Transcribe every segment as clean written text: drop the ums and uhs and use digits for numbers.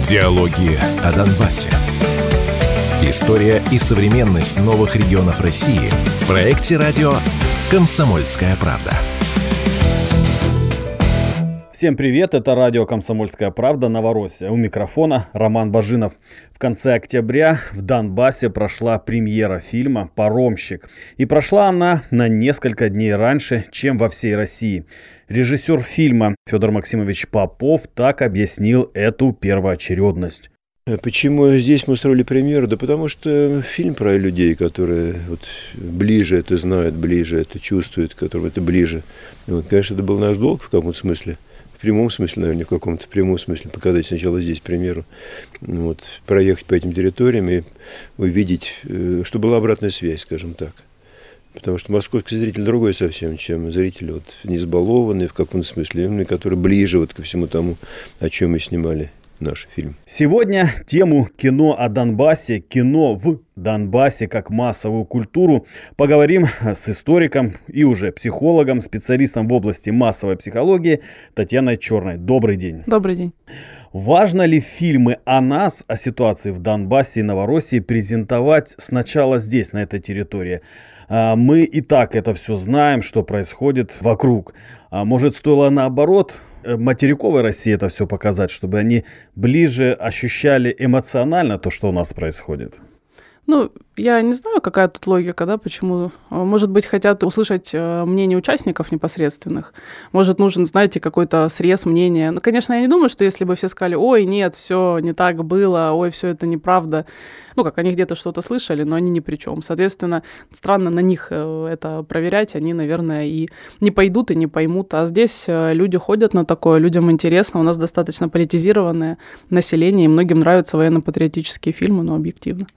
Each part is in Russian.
Диалоги о Донбассе. История и современность новых регионов России в проекте радио «Комсомольская правда». Всем привет, это радио «Комсомольская правда», Новороссия. У микрофона Роман Бажинов. В конце октября в Донбассе прошла премьера фильма «Паромщик». И прошла она на несколько дней раньше, чем во всей России. Режиссер фильма Федор Максимович Попов так объяснил эту первоочередность. Почему здесь мы устроили премьеру? Да потому что фильм про людей, которые ближе это знают, ближе это чувствуют, которым это ближе. Конечно, это был наш долг в каком-то смысле. В прямом смысле, наверное, в каком-то прямом смысле показать сначала здесь премьеру, проехать по этим территориям и увидеть, что была обратная связь, скажем так. Потому что московский зритель другой совсем, чем зритель не избалованный в каком-то смысле, который ближе ко всему тому, о чем мы снимали наш фильм. Сегодня тему кино о Донбассе, кино в Донбассе как массовую культуру поговорим с историком и уже психологом, специалистом в области массовой психологии Татьяной Черной. Добрый день. Добрый день. Важно ли фильмы о нас, о ситуации в Донбассе и Новороссии презентовать сначала здесь, на этой территории? Мы и так это все знаем, что происходит вокруг. Может, стоило наоборот материковой России это все показать, чтобы они ближе ощущали эмоционально то, что у нас происходит? Я не знаю, какая тут логика, да, почему. Может быть, хотят услышать мнение участников непосредственных. Может, нужен, знаете, какой-то срез мнения. Конечно, я не думаю, что если бы все сказали, ой, нет, все не так было, ой, все это неправда. Как они где-то что-то слышали, но они ни при чем. Соответственно, странно на них это проверять. Они, наверное, и не пойдут, и не поймут. А здесь люди ходят на такое, людям интересно. У нас достаточно политизированное население, и многим нравятся военно-патриотические фильмы, но объективно.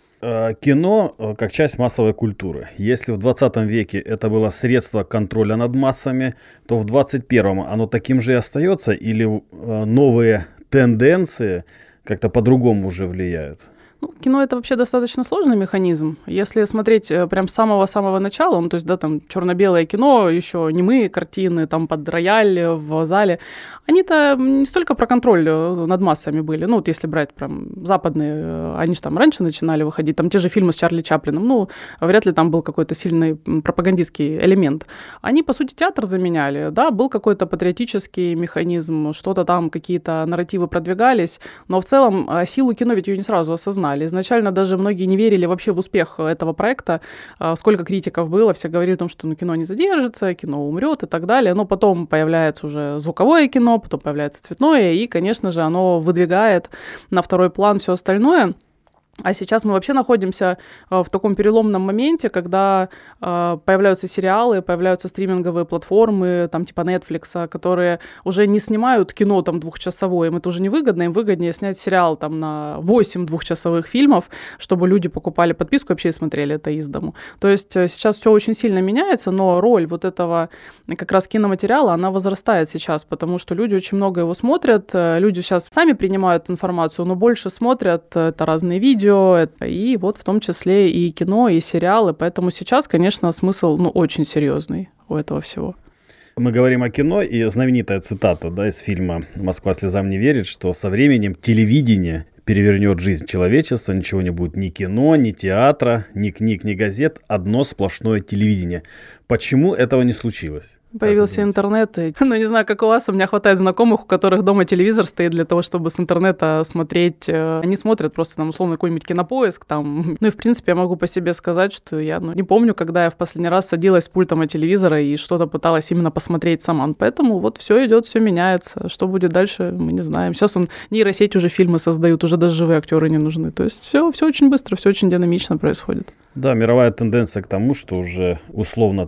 Кино как часть массовой культуры. Если в 20 веке это было средство контроля над массами, то в 21-м оно таким же и остается, или новые тенденции как-то по-другому уже влияют? Кино — это вообще достаточно сложный механизм. Если смотреть прям с самого-самого начала, там черно-белое кино, еще немые картины, там под рояль в зале, они-то не столько про контроль над массами были. Если брать прям западные, они же там раньше начинали выходить, там те же фильмы с Чарли Чаплином, вряд ли там был какой-то сильный пропагандистский элемент. Они, по сути, театр заменяли, да, был какой-то патриотический механизм, что-то там, какие-то нарративы продвигались, но в целом силу кино ведь ее не сразу осознали. Изначально даже многие не верили вообще в успех этого проекта. Сколько критиков было, все говорили о том, что кино не задержится, кино умрет и так далее. Но потом появляется уже звуковое кино, потом появляется цветное, и, конечно же, оно выдвигает на второй план все остальное. А сейчас мы вообще находимся в таком переломном моменте, когда появляются сериалы, появляются стриминговые платформы, там типа Netflix, которые уже не снимают кино там двухчасовое, им это уже невыгодно, им выгоднее снять сериал там на 8 двухчасовых фильмов, чтобы люди покупали подписку и вообще смотрели это из дому. То есть сейчас все очень сильно меняется, но роль этого как раз киноматериала, она возрастает сейчас, потому что люди очень много его смотрят, люди сейчас сами принимают информацию, но больше смотрят, это разные видео, и в том числе и кино, и сериалы. Поэтому сейчас, конечно, смысл очень серьезный у этого всего. Мы говорим о кино, и знаменитая цитата из фильма «Москва слезам не верит», что со временем телевидение перевернет жизнь человечества, ничего не будет ни кино, ни театра, ни книг, ни газет, одно сплошное телевидение. Почему этого не случилось? Появился интернет, не знаю, как у вас, у меня хватает знакомых, у которых дома телевизор стоит для того, чтобы с интернета смотреть. Они смотрят просто условно какой-нибудь Кинопоиск и в принципе я могу по себе сказать, что я не помню, когда я в последний раз садилась с пультом от телевизора и что-то пыталась именно посмотреть сама. Поэтому все идет, все меняется. Что будет дальше, мы не знаем. Сейчас нейросеть уже фильмы создают, уже даже живые актеры не нужны. То есть все очень быстро, все очень динамично происходит. Да, мировая тенденция к тому, что уже условно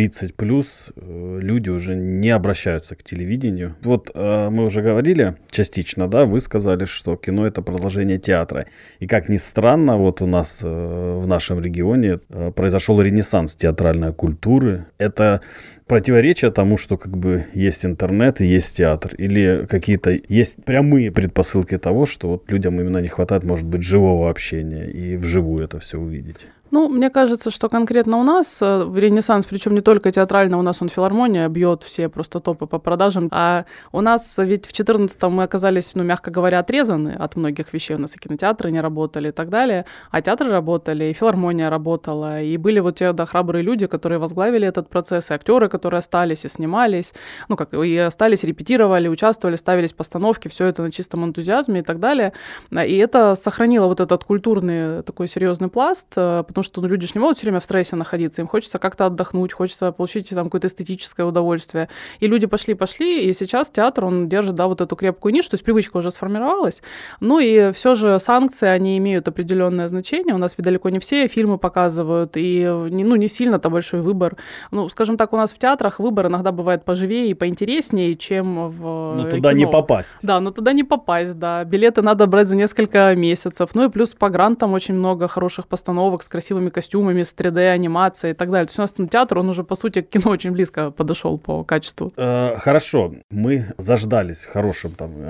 30+ люди уже не обращаются к телевидению. Мы уже говорили частично, вы сказали, что кино — это продолжение театра. И как ни странно, у нас в нашем регионе произошел ренессанс театральной культуры. Это противоречие тому, что есть интернет и есть театр? Или какие-то есть прямые предпосылки того, что людям именно не хватает, может быть, живого общения и вживую это все увидеть? Ну, мне кажется, что конкретно у нас в Ренессанс, причем не только театрально, у нас он филармония бьет все просто топы по продажам. А у нас ведь в 14-м мы оказались, мягко говоря, отрезаны от многих вещей. У нас и кинотеатры не работали и так далее. А театры работали, и филармония работала. И были вот те, храбрые люди, которые возглавили этот процесс, и актеры, которые остались и снимались, и остались, репетировали, участвовали, ставились постановки, все это на чистом энтузиазме и так далее. И это сохранило вот этот культурный такой серьезный пласт, потому что люди же не могут все время в стрессе находиться, им хочется как-то отдохнуть, хочется получить там какое-то эстетическое удовольствие. И люди пошли, и сейчас театр, он держит, вот эту крепкую нишу, то есть привычка уже сформировалась. Ну и все же санкции, они имеют определенное значение. У нас ведь далеко не все фильмы показывают, и не сильно-то большой выбор. Скажем так, у нас в театрах выбор иногда бывает поживее и поинтереснее, чем в Но туда кино. не попасть. Да, но туда не попасть, да. Билеты надо брать за несколько месяцев. Ну и плюс по грантам очень много хороших постановок с красивыми костюмами, с 3D-анимацией и так далее. То есть у нас театр, он уже, по сути, к кино очень близко подошел по качеству. Хорошо, мы заждались в хорошем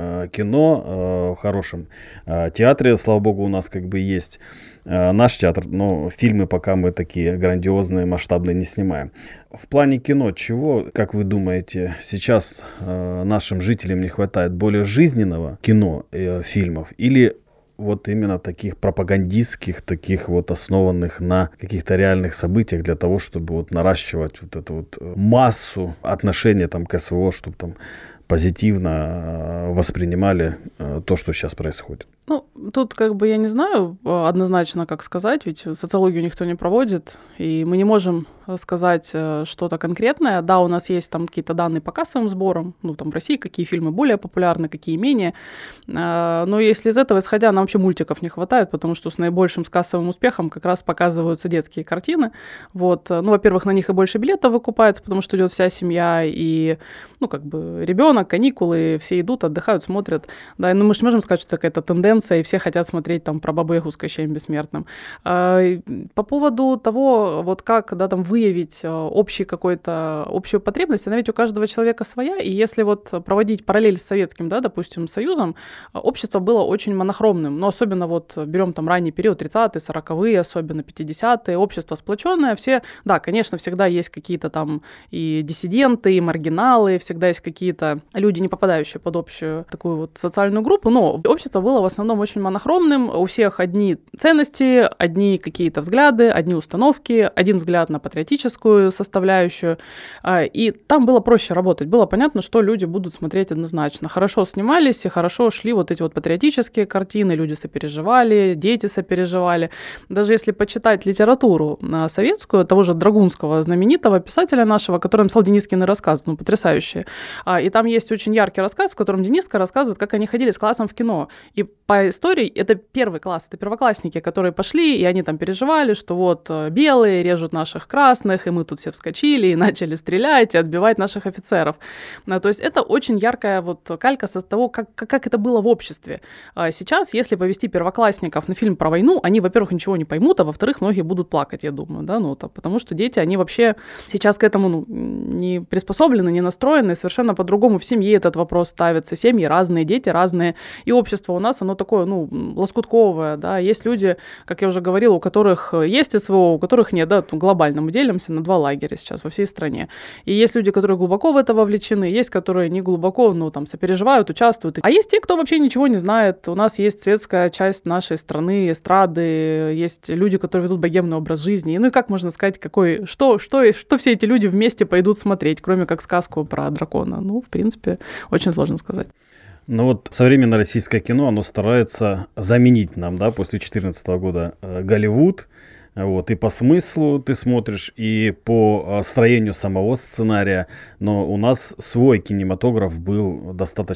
кино, в хорошем театре, слава богу, у нас есть наш театр, но фильмы пока мы такие грандиозные, масштабные не снимаем. В плане кино, чего, как вы думаете, сейчас нашим жителям не хватает? Более жизненного кино, фильмов, или вот именно таких пропагандистских, таких основанных на каких-то реальных событиях для того, чтобы наращивать эту массу отношения к СВО, чтобы позитивно воспринимали то, что сейчас происходит? Тут я не знаю однозначно, как сказать, ведь социологию никто не проводит, и мы не можем сказать что-то конкретное. Да, у нас есть какие-то данные по кассовым сборам, в России какие фильмы более популярны, какие менее. Но если из этого исходя, нам вообще мультиков не хватает, потому что с наибольшим кассовым успехом как раз показываются детские картины. Во-первых, на них и больше билетов выкупается, потому что идет вся семья, и, ребенок, каникулы, все идут, отдыхают, смотрят. Да, мы же не можем сказать, что какая-то тенденция, и все хотят смотреть про Бабу-Ягу с Кощеем Бессмертным. По поводу того, как выявить общую потребность, она ведь у каждого человека своя, и если проводить параллель с Советским, допустим, Союзом, общество было очень монохромным, но особенно берем ранний период, 30-е, 40-е, особенно 50-е, общество сплоченное, все, да, конечно, всегда есть какие-то и диссиденты, и маргиналы, всегда есть какие-то люди, не попадающие под общую такую социальную группу, но общество было в основном очень монохромным, у всех одни ценности, одни какие-то взгляды, одни установки, один взгляд на патриотическую составляющую, и там было проще работать, было понятно, что люди будут смотреть однозначно. Хорошо снимались и хорошо шли эти патриотические картины, люди сопереживали, дети сопереживали. Даже если почитать литературу советскую, того же Драгунского, знаменитого писателя нашего, который написал Денискины рассказы, потрясающие, и там есть очень яркий рассказ, в котором Дениска рассказывает, как они ходили с классом в кино, и по истории это первый класс, это первоклассники, которые пошли, и они переживали, что белые режут наших красных, и мы тут все вскочили и начали стрелять и отбивать наших офицеров. То есть это очень яркая калька со того, как это было в обществе. Сейчас, если повести первоклассников на фильм про войну, они, во-первых, ничего не поймут, а во-вторых, многие будут плакать, я думаю, потому что дети, они вообще сейчас к этому не приспособлены, не настроены, совершенно по-другому в семье этот вопрос ставится. Семьи разные, дети разные, и общество у нас, оно такое, лоскутковое, да, есть люди, как я уже говорила, у которых есть СВО, у которых нет, глобально мы делимся на два лагеря сейчас во всей стране. И есть люди, которые глубоко в это вовлечены, есть, которые не глубоко, сопереживают, участвуют. А есть те, кто вообще ничего не знает. У нас есть светская часть нашей страны, эстрады, есть люди, которые ведут богемный образ жизни. И как можно сказать, что все эти люди вместе пойдут смотреть, кроме как сказку про дракона? В принципе, очень сложно сказать. Современное российское кино, оно старается заменить нам, после 2014 года Голливуд. И по смыслу ты смотришь, и по строению самого сценария. Но у нас свой кинематограф был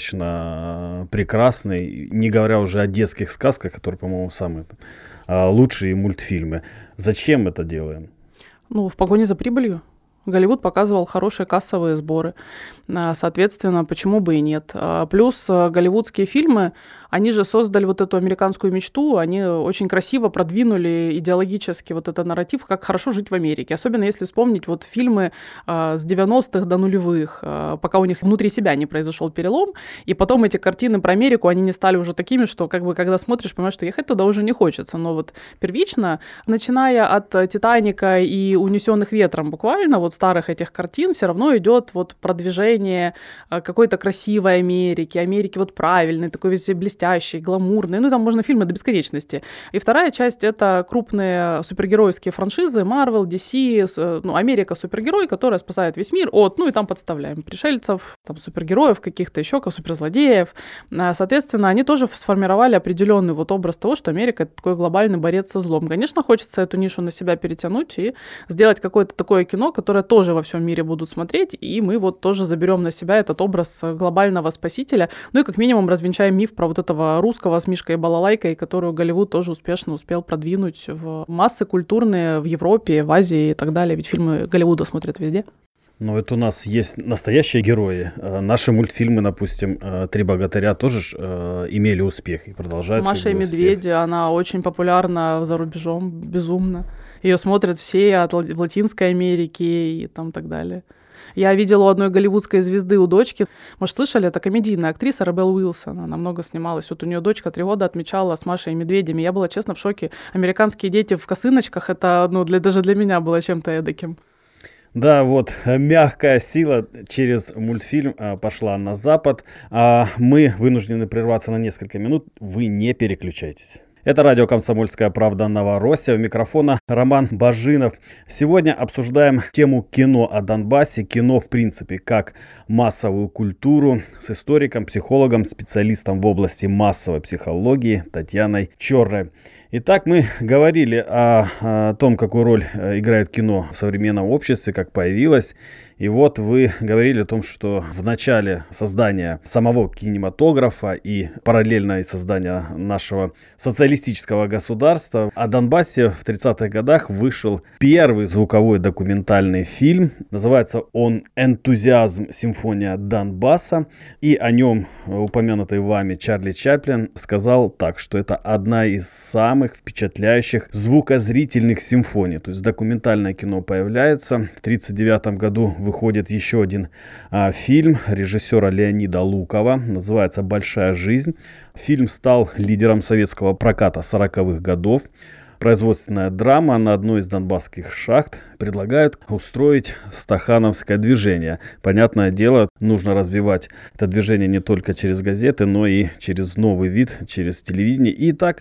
достаточно прекрасный, не говоря уже о детских сказках, которые, по-моему, самые лучшие мультфильмы. Зачем это делаем? В погоне за прибылью. Голливуд показывал хорошие кассовые сборы. Соответственно, почему бы и нет. Плюс голливудские фильмы, они же создали вот эту американскую мечту, они очень красиво продвинули идеологически вот этот нарратив, как хорошо жить в Америке. Особенно если вспомнить вот фильмы с 90-х до нулевых, пока у них внутри себя не произошел перелом, и потом эти картины про Америку, они не стали уже такими, что как бы когда смотришь, понимаешь, что ехать туда уже не хочется. Но вот первично, начиная от «Титаника» и «Унесенных ветром» буквально, вот старых этих картин, все равно идет вот продвижение какой-то красивой Америки вот правильной, такой весь блестящий, гламурный. Ну, там можно фильмы до бесконечности. И вторая часть — это крупные супергеройские франшизы Marvel, DC, ну, Америка супергерой, которая спасает весь мир от, ну, и там подставляем пришельцев, там, супергероев каких-то еще, как суперзлодеев. Соответственно, они тоже сформировали определенный вот образ того, что Америка — это такой глобальный борец со злом. Конечно, хочется эту нишу на себя перетянуть и сделать какое-то такое кино, которое тоже во всем мире будут смотреть, и мы вот тоже заберем на себя этот образ глобального спасителя, ну и как минимум развенчаем миф про вот этого русского с Мишкой и балалайкой, которую Голливуд тоже успешно успел продвинуть в массы культурные в Европе, в Азии и так далее, ведь фильмы Голливуда смотрят везде. Но это у нас есть настоящие герои. Наши мультфильмы, допустим, «Три богатыря» тоже имели успех и продолжают. «Маша и медведи», она очень популярна за рубежом, безумно. Ее смотрят все от Латинской Америки и там так далее. Я видела у одной голливудской звезды, у дочки, может, слышали, это комедийная актриса Ребел Уилсон, она много снималась. Вот у нее дочка 3 года отмечала с Машей и медведями. Я была, честно, в шоке. Американские дети в косыночках, это, ну, даже для меня было чем-то эдаким. Да, вот мягкая сила через мультфильм пошла на Запад. Мы вынуждены прерваться на несколько минут. Вы не переключайтесь. Это радио «Комсомольская правда» Новороссия. У микрофона Роман Бажинов. Сегодня обсуждаем тему кино о Донбассе. Кино, в принципе, как массовую культуру с историком, психологом, специалистом в области массовой психологии Татьяной Чорной. Итак, мы говорили о том, какую роль играет кино в современном обществе, как появилось. И вот вы говорили о том, что в начале создания самого кинематографа и параллельно и создания нашего социалистического государства о Донбассе в 30-х годах вышел первый звуковой документальный фильм. Называется он «Энтузиазм. Симфония Донбасса». И о нем упомянутый вами Чарли Чаплин сказал так, что это одна из самых впечатляющих звукозрительных симфоний. То есть документальное кино появляется. В 1939 году выходит еще один фильм режиссера Леонида Лукова. Называется «Большая жизнь». Фильм стал лидером советского проката 40-х годов. Производственная драма на одной из донбасских шахт предлагают устроить стахановское движение. Понятное дело, нужно развивать это движение не только через газеты, но и через новый вид, через телевидение. И так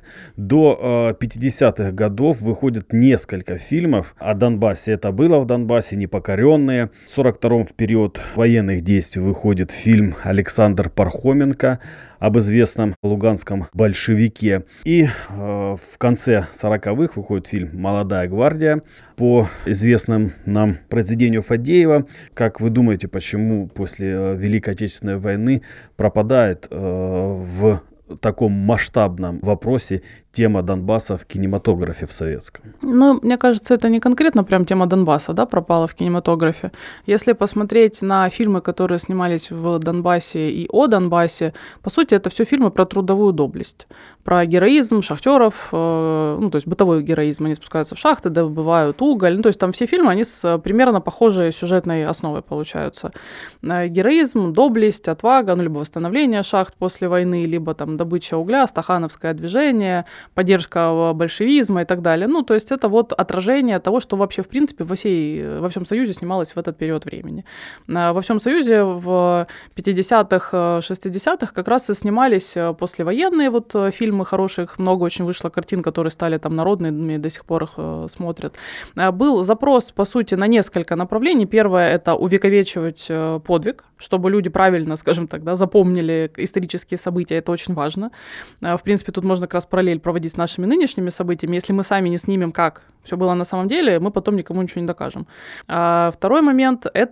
до 50-х годов выходит несколько фильмов о Донбассе. Это было в Донбассе, «Непокоренные». В 1942-м в период военных действий выходит фильм «Александр Пархоменко» об известном луганском большевике. И в конце 40-х выходит фильм «Молодая гвардия» по известным нам произведению Фадеева. Как вы думаете, почему после Великой Отечественной войны пропадает в таком масштабном вопросе тема Донбасса в кинематографе в советском? Ну, мне кажется, это не конкретно прям тема Донбасса, да, пропала в кинематографе. Если посмотреть на фильмы, которые снимались в Донбассе и о Донбассе, по сути, это все фильмы про трудовую доблесть, про героизм шахтеров, ну, то есть бытовой героизм. Они спускаются в шахты, добывают уголь. Ну, то есть там все фильмы, они с примерно похожей сюжетной основой получаются. Героизм, доблесть, отвага, ну, либо восстановление шахт после войны, либо там добыча угля, стахановское движение, поддержка большевизма и так далее. Ну, то есть это вот отражение того, что вообще, в принципе, во всем Союзе снималось в этот период времени. Во всем Союзе в 50-х, 60-х как раз и снимались послевоенные вот фильмы хороших. Много очень вышло картин, которые стали там народными, до сих пор их смотрят. Был запрос, по сути, на несколько направлений. Первое — это увековечивать подвиг, чтобы люди правильно, скажем так, да, запомнили исторические события. Это очень важно. В принципе, тут можно как раз параллель проводить с нашими нынешними событиями. Если мы сами не снимем, как все было на самом деле, мы потом никому ничего не докажем. Второй момент — это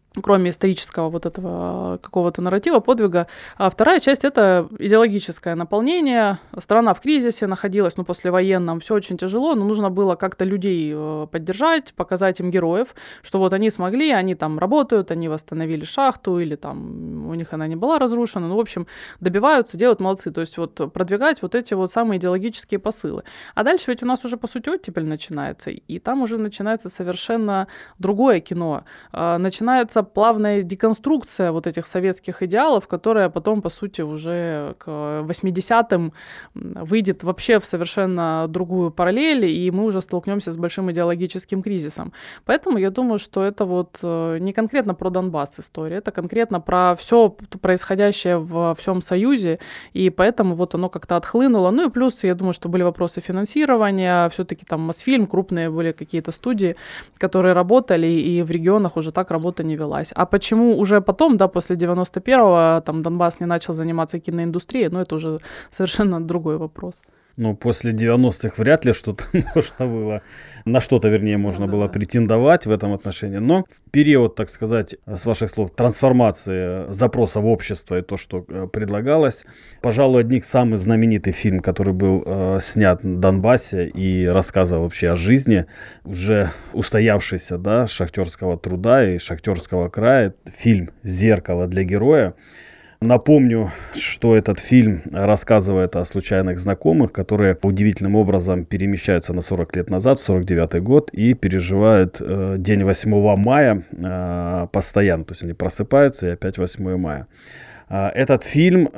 кроме исторического вот этого какого-то нарратива, подвига. А вторая часть — это идеологическое наполнение. Страна в кризисе находилась, послевоенном, все очень тяжело, но нужно было как-то людей поддержать, показать им героев, что вот они смогли, они там работают, они восстановили шахту, или там у них она не была разрушена, в общем, добиваются, делают, молодцы. То есть вот продвигать вот эти вот самые идеологические посылы. А дальше ведь у нас уже, по сути, оттепель начинается, и там уже начинается совершенно другое кино. Начинается плавная деконструкция вот этих советских идеалов, которая потом, по сути, уже к 80-м выйдет вообще в совершенно другую параллель, и мы уже столкнемся с большим идеологическим кризисом. Поэтому я думаю, что это вот не конкретно про Донбасс история, это конкретно про все происходящее во всем Союзе, и поэтому вот оно как-то отхлынуло. Ну и плюс, я думаю, что были вопросы финансирования, все-таки там Мосфильм, крупные были какие-то студии, которые работали, и в регионах уже так работа не велась. А почему уже потом, да, после 91-го, там Донбасс не начал заниматься киноиндустрией, это уже совершенно другой вопрос. После 90-х вряд ли что-то можно было, на что-то, вернее, можно было претендовать в этом отношении. Но в период, так сказать, с ваших слов, трансформации запроса в общество и то, что предлагалось, пожалуй, одних самый знаменитый фильм, который был снят на Донбассе и рассказывал вообще о жизни уже устоявшейся, да, шахтерского труда и шахтерского края, фильм «Зеркало для героя». Напомню, что этот фильм рассказывает о случайных знакомых, которые удивительным образом перемещаются на 40 лет назад, в 49-й год, и переживают день 8 мая постоянно. То есть они просыпаются, и опять 8 мая. Этот фильм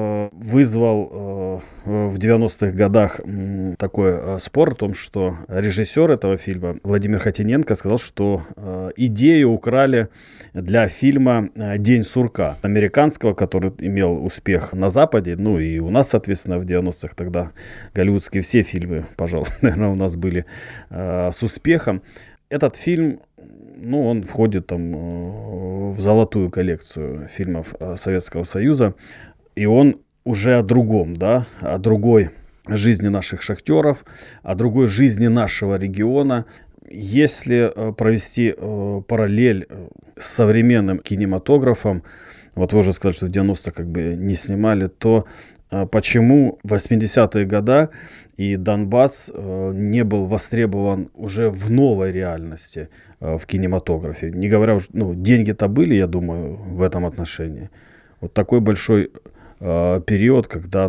вызвал в 90-х годах такой спор о том, что режиссер этого фильма Владимир Хотиненко сказал, что идею украли для фильма «День сурка» американского, который имел успех на Западе, и у нас, соответственно, в 90-х тогда голливудские все фильмы, пожалуй, наверное, у нас были с успехом. Этот фильм, он входит в золотую коллекцию фильмов Советского Союза, и он уже о другом, да, о другой жизни наших шахтеров, о другой жизни нашего региона. Если провести параллель с современным кинематографом, вот вы уже сказали, что в 90-х не снимали, то почему в 80-е годы и Донбасс не был востребован уже в новой реальности в кинематографе? Не говоря уже, деньги-то были, я думаю, в этом отношении. Вот такой большой период, когда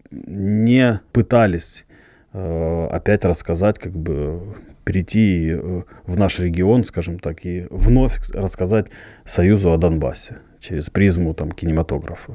не пытались опять рассказать, перейти в наш регион, скажем так, и вновь рассказать Союзу о Донбассе через призму кинематографа.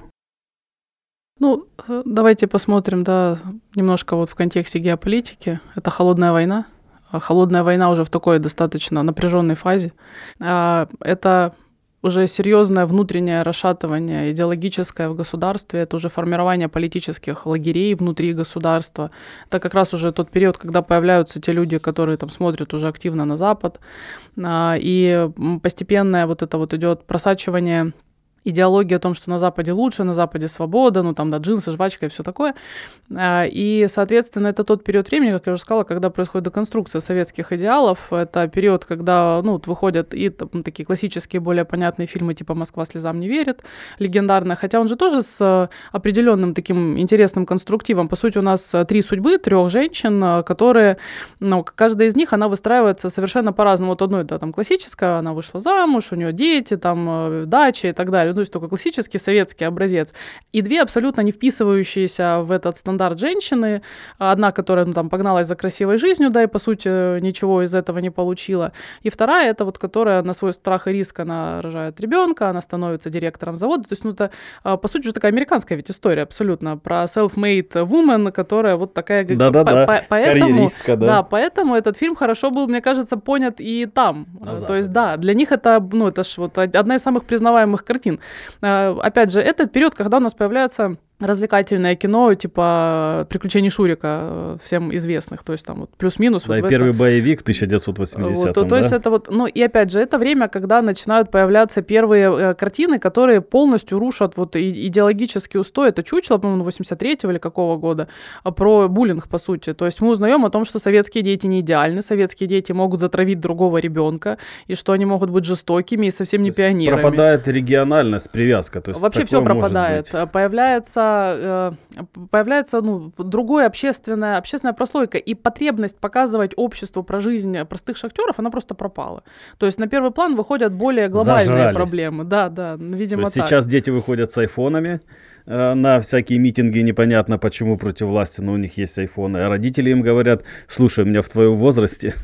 Давайте посмотрим, немножко в контексте геополитики. Это холодная война. Холодная война уже в такой достаточно напряженной фазе. Это уже серьезное внутреннее расшатывание идеологическое в государстве, это уже формирование политических лагерей внутри государства. Это как раз уже тот период, когда появляются те люди, которые смотрят уже активно на Запад. И постепенное идет просачивание идеология о том, что на Западе лучше, на Западе свобода, джинсы, жвачка и все такое. И, соответственно, это тот период времени, как я уже сказала, когда происходит деконструкция советских идеалов. Это период, когда выходят и такие классические, более понятные фильмы типа «Москва слезам не верит», легендарная, хотя он же тоже с определенным таким интересным конструктивом. По сути, у нас 3 судьбы, 3 женщин, которые, каждая из них, она выстраивается совершенно по-разному. Вот одной, классическая, она вышла замуж, у нее дети, дача и так далее. То есть такой классический советский образец. И 2 абсолютно не вписывающиеся в этот стандарт женщины. Одна, которая погналась за красивой жизнью, и по сути ничего из этого не получила. И вторая, это которая на свой страх и риск, она рожает ребенка, она становится директором завода. То есть это, по сути, уже такая американская ведь история абсолютно про self-made woman, которая такая... Карьеристка, да. Да, поэтому этот фильм хорошо был, мне кажется, понят и там. То есть, для них это, это ж одна из самых признаваемых картин. Опять же, этот период, когда у нас появляется развлекательное кино, типа «Приключений Шурика», всем известных, то есть там вот плюс-минус. Да, вот и первый боевик в 1980-м, вот, да? То есть это вот, ну и опять же, это время, когда начинают появляться первые картины, которые полностью рушат вот идеологический устой. Это «Чучело», по-моему, 83-го или какого года, про буллинг, по сути. То есть мы узнаем о том, что советские дети не идеальны, советские дети могут затравить другого ребенка, и что они могут быть жестокими и совсем не пионерами. Пропадает региональность, привязка. То есть вообще все пропадает. Появляется другая общественная прослойка, и потребность показывать обществу про жизнь простых шахтеров, она просто пропала. То есть на первый план выходят более глобальные проблемы. Да, видимо, так. Сейчас дети выходят с айфонами на всякие митинги, непонятно почему против власти, но у них есть айфоны. А родители им говорят: слушай, у меня в твоем возрасте,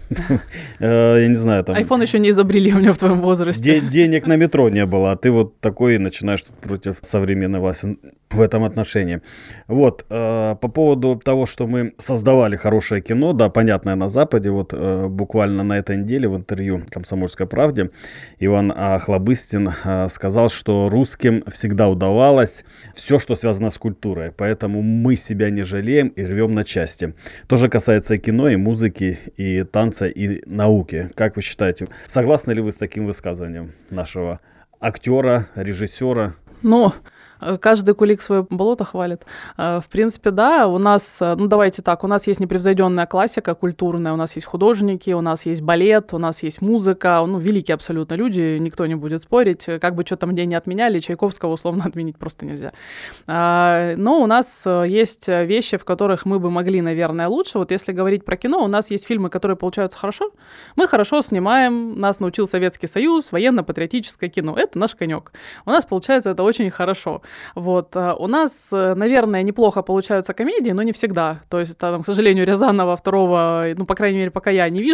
я не знаю, там... Айфон еще не изобрели у меня в твоем возрасте. Денег на метро не было, а ты вот такой начинаешь против современной власти в этом отношении. Вот, по поводу того, что мы создавали хорошее кино, да, понятное на Западе, вот буквально на этой неделе в интервью «Комсомольской правде» Иван Охлобыстин сказал, что русским всегда удавалось все, что связано с культурой, поэтому мы себя не жалеем и рвем на части. То же касается и кино, и музыки, и танца, и науки. Как вы считаете, согласны ли вы с таким высказыванием нашего актера, режиссера? Каждый кулик свое болото хвалит. В принципе, да, у нас, давайте так, у нас есть непревзойденная классика культурная, у нас есть художники, у нас есть балет, у нас есть музыка, великие абсолютно люди, никто не будет спорить, как бы что там где не отменяли, Чайковского условно отменить просто нельзя. Но у нас есть вещи, в которых мы бы могли, наверное, лучше. Вот если говорить про кино, у нас есть фильмы, которые получаются хорошо, мы хорошо снимаем, нас научил Советский Союз, военно-патриотическое кино, это наш конек. У нас получается это очень хорошо. Вот. У нас, наверное, неплохо получаются комедии, но не всегда. То есть, там, к сожалению, Рязанова второго, по крайней мере, пока я не вижу.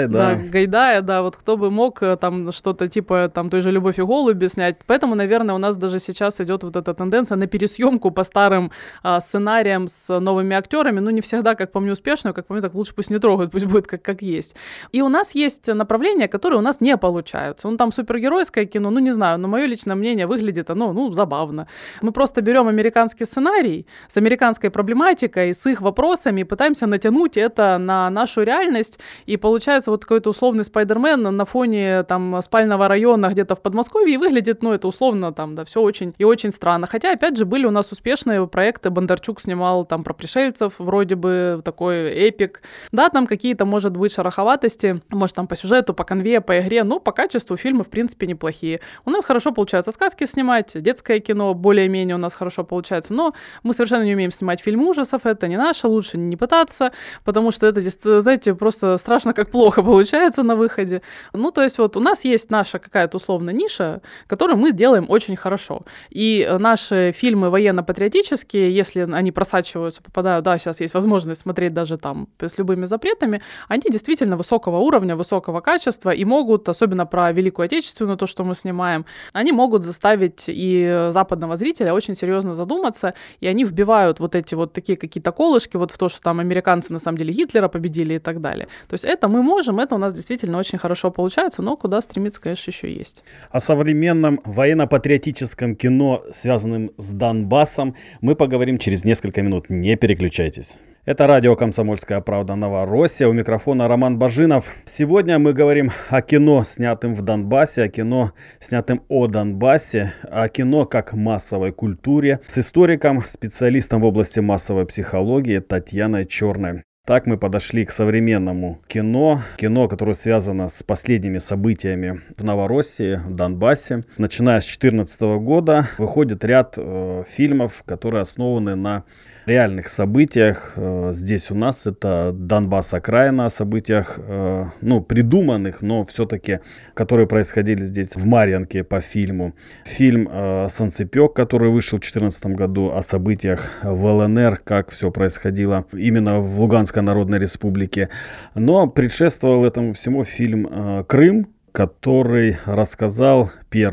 Гайдая, да. Вот кто бы мог там что-то типа там той же «Любовь и голуби» снять. Поэтому, наверное, у нас даже сейчас идет вот эта тенденция на пересъемку по старым сценариям с новыми актерами. Не всегда, как по мне, успешную, как по мне, так лучше пусть не трогают, пусть будет как есть. И у нас есть направления, которые у нас не получаются. Там супергеройское кино, не знаю, но мое личное мнение выглядит оно, забавно. Мы просто берем американский сценарий с американской проблематикой, с их вопросами, пытаемся натянуть это на нашу реальность, и получается вот какой-то условный Спайдермен на фоне там спального района где-то в Подмосковье, и выглядит, это условно там, да, все очень и очень странно. Хотя, опять же, были у нас успешные проекты, Бондарчук снимал там про пришельцев, вроде бы такой эпик. Да, там какие-то, может быть, шероховатости, может, там по сюжету, по конве, по игре, но по качеству фильмы, в принципе, неплохие. У нас хорошо получается сказки снимать, детское кино, более-менее у нас хорошо получается, но мы совершенно не умеем снимать фильмы ужасов, это не наше, лучше не пытаться, потому что это, знаете, просто страшно, как плохо получается на выходе. То есть вот у нас есть наша какая-то условно ниша, которую мы делаем очень хорошо. И наши фильмы военно-патриотические, если они просачиваются, попадают, да, сейчас есть возможность смотреть даже там с любыми запретами, они действительно высокого уровня, высокого качества и могут, особенно про Великую Отечественную, то, что мы снимаем, они могут заставить и западного зрителя очень серьезно задуматься, и они вбивают вот эти вот такие какие-то колышки вот в то, что там американцы на самом деле Гитлера победили и так далее. То есть это мы можем, это у нас действительно очень хорошо получается, но куда стремиться, конечно, еще есть. О современном военно-патриотическом кино, связанном с Донбассом, мы поговорим через несколько минут. Не переключайтесь. Это радио «Комсомольская правда» Новороссия. У микрофона Роман Бажинов. Сегодня мы говорим о кино, снятым в Донбассе, о кино, снятым о Донбассе, о кино как массовой культуре с историком, специалистом в области массовой психологии Татьяной Черной. Так мы подошли к современному кино, которое связано с последними событиями в Новороссии, в Донбассе. Начиная с 2014 года выходит ряд фильмов, которые основаны на реальных событиях. Здесь у нас это Донбасс окраина, о событиях, придуманных, но все-таки, которые происходили здесь в Марьинке по фильму. Фильм «Санцепёк», который вышел в 2014 году, о событиях в ЛНР, как все происходило именно в Луганской Народной Республике. Но предшествовал этому всему фильм «Крым», который рассказал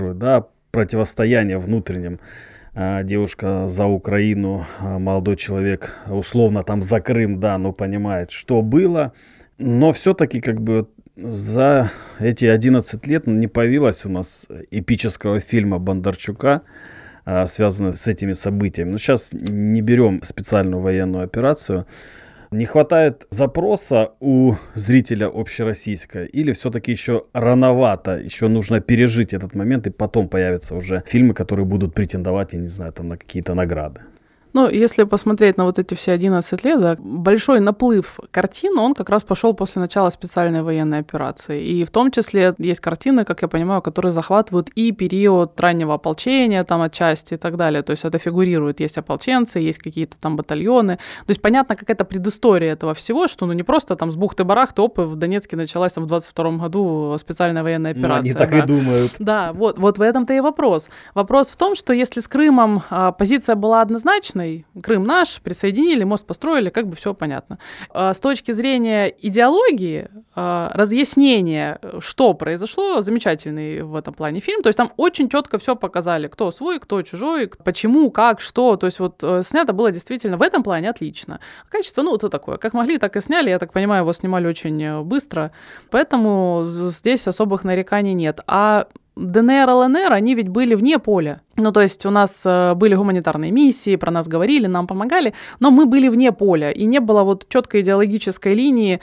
противостояние внутренним. Девушка за Украину, молодой человек условно там за Крым, понимает, что было. Но все-таки за эти 11 лет не появилось у нас эпического фильма Бондарчука связанные с этими событиями. Но сейчас не берем специальную военную операцию. Не хватает запроса у зрителя общероссийского, или все-таки еще рановато, еще нужно пережить этот момент, и потом появятся уже фильмы, которые будут претендовать, я не знаю, там, на какие-то награды? Ну, если посмотреть на вот эти все 11 лет, да, большой наплыв картин, он как раз пошел после начала специальной военной операции. И в том числе есть картины, как я понимаю, которые захватывают и период раннего ополчения, там, отчасти и так далее. То есть это фигурирует. Есть ополченцы, есть какие-то там батальоны. То есть понятно, какая-то предыстория этого всего, что ну не просто там с бухты-барахты, в Донецке началась там в 22-м году специальная военная операция. Ну, они так и думают. Да, вот в этом-то и вопрос. Вопрос в том, что если с Крымом позиция была однозначной, Крым наш, присоединили, мост построили, как бы все понятно. С точки зрения идеологии, разъяснения, что произошло, замечательный в этом плане фильм. То есть там очень четко все показали, кто свой, кто чужой, почему, как, что. То есть вот снято было действительно в этом плане отлично. Качество, ну, то такое. Как могли, так и сняли. Я так понимаю, его снимали очень быстро. Поэтому здесь особых нареканий нет. А ДНР, ЛНР, они ведь были вне поля. Ну, то есть у нас были гуманитарные миссии, про нас говорили, нам помогали, но мы были вне поля, и не было вот четкой идеологической линии,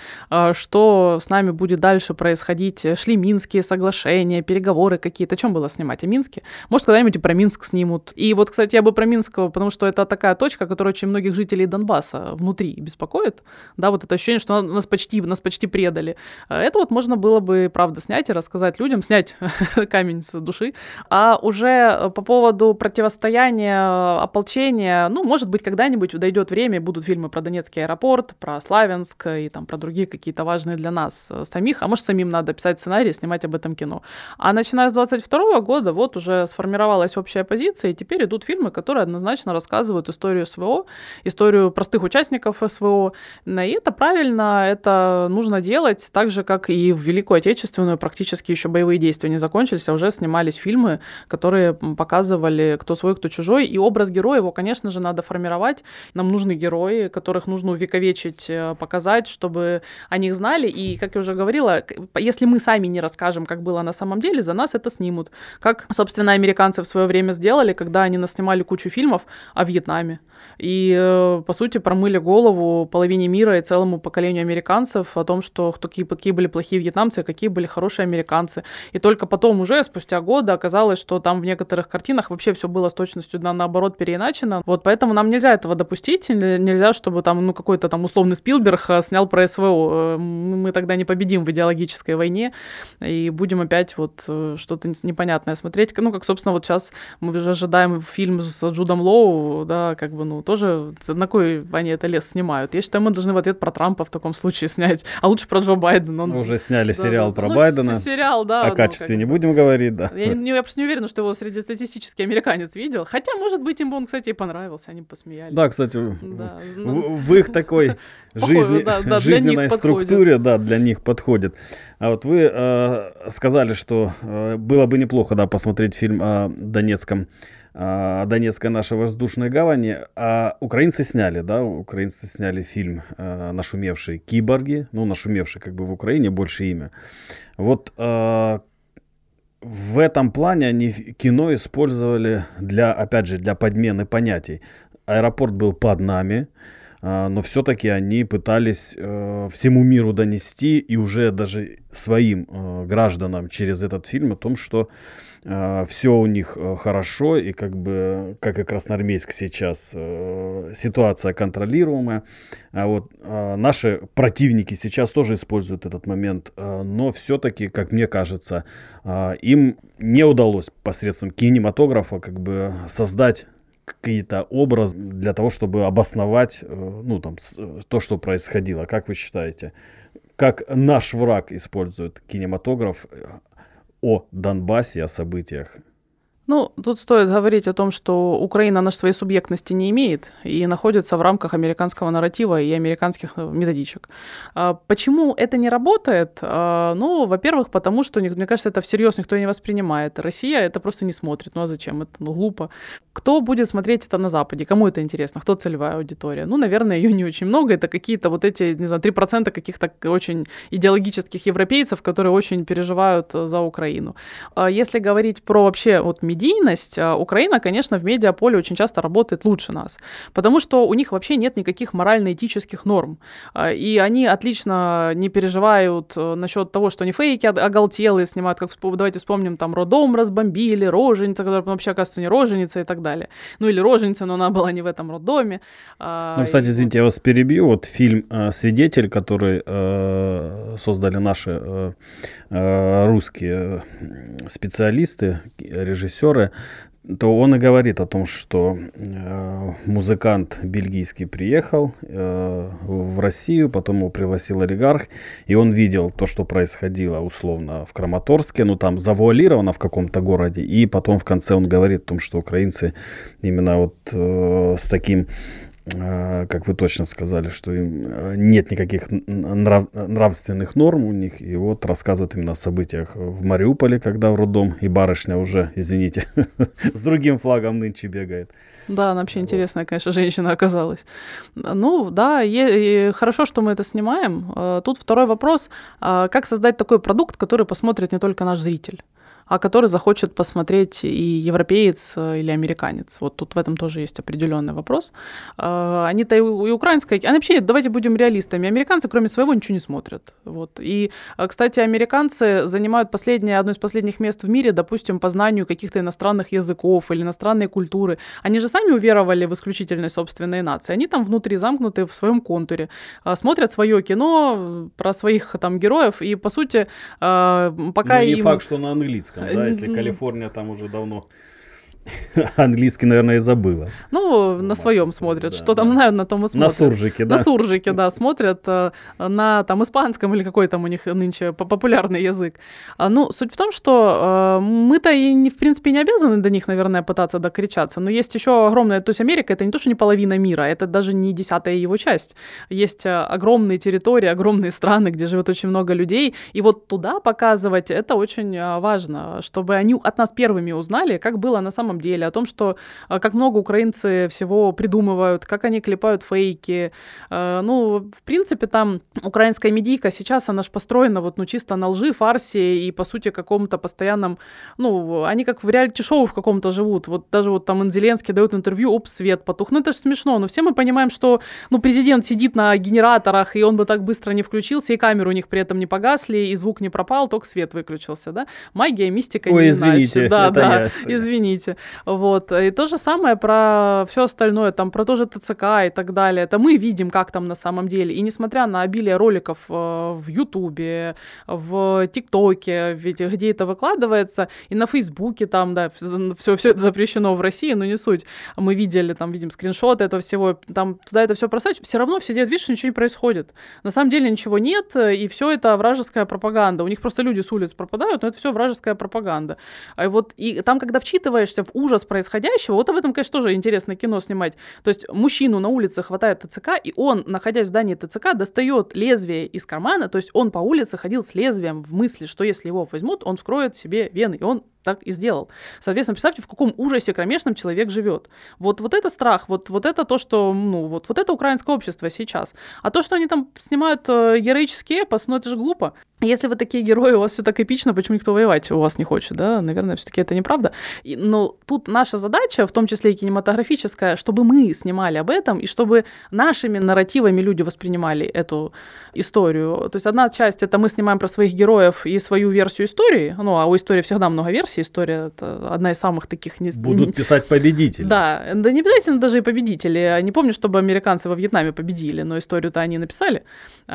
что с нами будет дальше происходить. Шли Минские соглашения, переговоры какие-то. О чем было снимать? О Минске? Может, когда-нибудь и про Минск снимут. И вот, кстати, я бы про Минск, потому что это такая точка, которая очень многих жителей Донбасса внутри беспокоит. Да, вот это ощущение, что нас почти предали. Это вот можно было бы, правда, снять и рассказать людям, снять камень с души. А уже по поводу противостояния, ополчения, ну, может быть, когда-нибудь дойдет время, будут фильмы про Донецкий аэропорт, про Славянск и там про другие какие-то важные для нас самих, а может, самим надо писать сценарий, снимать об этом кино. А начиная с 22 года вот уже сформировалась общая позиция, и теперь идут фильмы, которые однозначно рассказывают историю СВО, историю простых участников СВО, и это правильно, это нужно делать, так же, как и в Великую Отечественную практически еще боевые действия не закончились, а уже снимались фильмы, которые показывали, кто свой, кто чужой, и образ героя, его, конечно же, надо формировать. Нам нужны герои, которых нужно увековечить, показать, чтобы о них знали, и, как я уже говорила, если мы сами не расскажем, как было на самом деле, за нас это снимут. Как, собственно, американцы в свое время сделали, когда они наснимали кучу фильмов о Вьетнаме. И, по сути, промыли голову половине мира и целому поколению американцев о том, что какие были плохие вьетнамцы, а какие были хорошие американцы. И только потом уже, спустя годы, оказалось, что там в некоторых картинах вообще все было с точностью наоборот переиначено. Вот поэтому нам нельзя этого допустить. Нельзя, чтобы там, ну, какой-то там условный Спилберг снял про СВО. Мы тогда не победим в идеологической войне и будем опять вот что-то непонятное смотреть. Ну, как, собственно, вот сейчас мы уже ожидаем фильм с Джудом Лоу, да, как бы, ну, тоже на кой они это лес снимают. Я считаю, мы должны в ответ про Трампа в таком случае снять, а лучше про Джо Байдена. Мы уже сняли сериал про Байдена. Сериал, да. О качестве не будем говорить, да. Я просто не уверена, что его среднестатистический американец видел. Хотя, может быть, им бы он, кстати, и понравился, они посмеялись. Да, кстати, в их такой жизненной структуре, да, для них подходит. А вот вы сказали, что было бы неплохо, да, посмотреть фильм о Донецкой нашей воздушной гавани, а украинцы сняли фильм нашумевший «Киборги», ну, нашумевший как бы в Украине, больше имя. Вот в этом плане они кино использовали опять же, для подмены понятий. Аэропорт был под нами, но все-таки они пытались всему миру донести и уже даже своим гражданам через этот фильм о том, что все у них хорошо, и как бы, как и Красноармейск сейчас, ситуация контролируемая. А вот наши противники сейчас тоже используют этот момент, но все-таки, как мне кажется, им не удалось посредством кинематографа как бы создать какие-то образы для того, чтобы обосновать, ну, там, то, что происходило. Как вы считаете, как наш враг использует кинематограф о Донбассе, о событиях? Ну, тут стоит говорить о том, что Украина своей субъектности не имеет и находится в рамках американского нарратива и американских методичек. Почему это не работает? Ну, во-первых, потому что, мне кажется, это всерьез никто не воспринимает. Россия это просто не смотрит. Ну, а зачем? Это глупо. Кто будет смотреть это на Западе? Кому это интересно? Кто целевая аудитория? Ну, наверное, ее не очень много. Это какие-то вот эти, не знаю, 3% каких-то очень идеологических европейцев, которые очень переживают за Украину. Если говорить про вообще вот медийную медийность, Украина, конечно, в медиаполе очень часто работает лучше нас, потому что у них вообще нет никаких морально-этических норм, и они отлично не переживают насчет того, что они фейки оголтелые снимают, как давайте вспомним, там «Роддом» разбомбили, «Роженица», которая вообще, оказывается, не роженица и так далее. Ну или роженица, но она была не в этом роддоме. Ну, кстати, извините, я вас перебью. Вот фильм «Свидетель», который создали наши русские специалисты, режиссеры, то он и говорит о том, что музыкант бельгийский приехал в Россию, потом его пригласил олигарх, и он видел то, что происходило условно в Краматорске, ну там завуалировано в каком-то городе, и потом в конце он говорит о том, что украинцы именно вот с таким, как вы точно сказали, что нет никаких нравственных норм у них. И вот рассказывают именно о событиях в Мариуполе, когда в роддом, и барышня уже, извините, с другим флагом нынче бегает. Да, она вообще интересная, конечно, женщина оказалась. Ну, да, и хорошо, что мы это снимаем. Тут второй вопрос. Как создать такой продукт, который посмотрит не только наш зритель, а который захочет посмотреть и европеец, или американец. Вот тут в этом тоже есть определенный вопрос. Они-то и украинская... Они вообще, давайте будем реалистами, американцы кроме своего ничего не смотрят. Вот. И, кстати, американцы занимают одно из последних мест в мире, допустим, по знанию каких-то иностранных языков или иностранной культуры. Они же сами уверовали в исключительность собственной нации. Они там внутри замкнуты в своем контуре, смотрят свое кино про своих там героев, и, по сути, пока не им... факт, что на английском. Да, если Калифорния там уже давно английский, наверное, и забыла. Ну, на своем смотрят. Да, что там знают, на том и смотрят. На суржике, да? На суржике, да, смотрят. На там испанском или какой там у них нынче популярный язык. Ну, суть в том, что мы-то и, в принципе, не обязаны до них, наверное, пытаться докричаться. Но есть еще огромная... То есть Америка — это не то, что не половина мира, это даже не 10-я его часть. Есть огромные территории, огромные страны, где живет очень много людей. И вот туда показывать — это очень важно, чтобы они от нас первыми узнали, как было на самом деле, о том, что как много украинцы всего придумывают, как они клепают фейки. Ну, в принципе, там украинская медийка сейчас, она же построена вот, ну, чисто на лжи, фарсе и, по сути, каком-то постоянном... Ну, они как в реалити-шоу в каком-то живут. Вот даже вот там Зеленский дает интервью, оп, свет потух. Ну, это же смешно. Но все мы понимаем, что, ну, президент сидит на генераторах, и он бы так быстро не включился, и камеры у них при этом не погасли, и звук не пропал, только свет выключился, да? Магия, мистика, ой, не извините, иначе. Да, я. Извините. Вот. И то же самое про все остальное, там, про то же ТЦК и так далее. Это мы видим, как там на самом деле. И несмотря на обилие роликов в Ютубе, в ТикТоке, где это выкладывается, и на Фейсбуке там, да, все это запрещено в России, но не суть. Мы видели, там, видим скриншоты этого всего, там, туда это все просачивают, все равно все делают вид, что ничего не происходит. На самом деле ничего нет, и все это вражеская пропаганда. У них просто люди с улиц пропадают, но это все вражеская пропаганда. И там, когда вчитываешься в ужас происходящего, вот об этом, конечно, тоже интересно кино снимать. То есть мужчину на улице хватает ТЦК, и он, находясь в здании ТЦК, достает лезвие из кармана, то есть он по улице ходил с лезвием в мысли, что если его возьмут, он вскроет себе вены, и он так и сделал. Соответственно, представьте, в каком ужасе кромешном человек живет. Вот это страх, вот это то, что, ну, вот это украинское общество сейчас. А то, что они там снимают героический эпос, ну, это же глупо. Если вы такие герои, у вас все так эпично, почему никто воевать у вас не хочет, да? Наверное, все-таки это неправда. Но тут наша задача, в том числе и кинематографическая, чтобы мы снимали об этом, и чтобы нашими нарративами люди воспринимали эту историю. То есть одна часть — это мы снимаем про своих героев и свою версию истории, ну, а у истории всегда много версий, история — это одна из самых таких... Будут писать победители. Да, не обязательно даже и победители. Не помню, чтобы американцы во Вьетнаме победили, но историю-то они написали.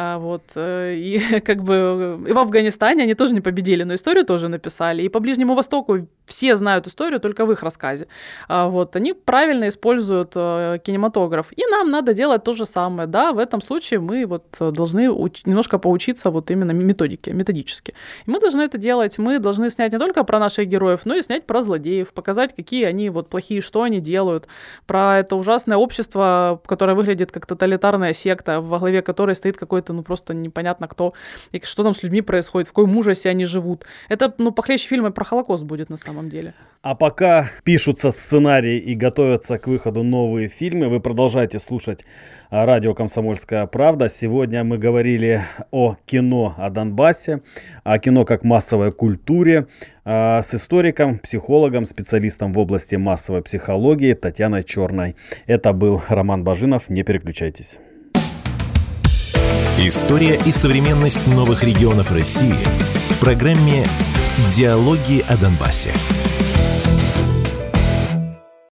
И как бы... И в Афганистане они тоже не победили, но историю тоже написали. И по Ближнему Востоку все знают историю только в их рассказе. Они правильно используют кинематограф. И нам надо делать то же самое. Да, в этом случае мы должны немножко поучиться именно методически. И мы должны это делать. Мы должны снять не только про наших героев, но и снять про злодеев, показать, какие они плохие, что они делают, про это ужасное общество, которое выглядит как тоталитарная секта, во главе которой стоит какой-то, просто непонятно кто, и что там с людьми происходит, в каком ужасе они живут. Это, похлеще фильма про Холокост будет на самом самом деле. А пока пишутся сценарии и готовятся к выходу новые фильмы, вы продолжаете слушать радио «Комсомольская правда». Сегодня мы говорили о кино о Донбассе, о кино как массовой культуре с историком, психологом, специалистом в области массовой психологии Татьяной Черной. Это был Роман Бажинов. Не переключайтесь. История и современность новых регионов России в программе «Диалоги о Донбассе».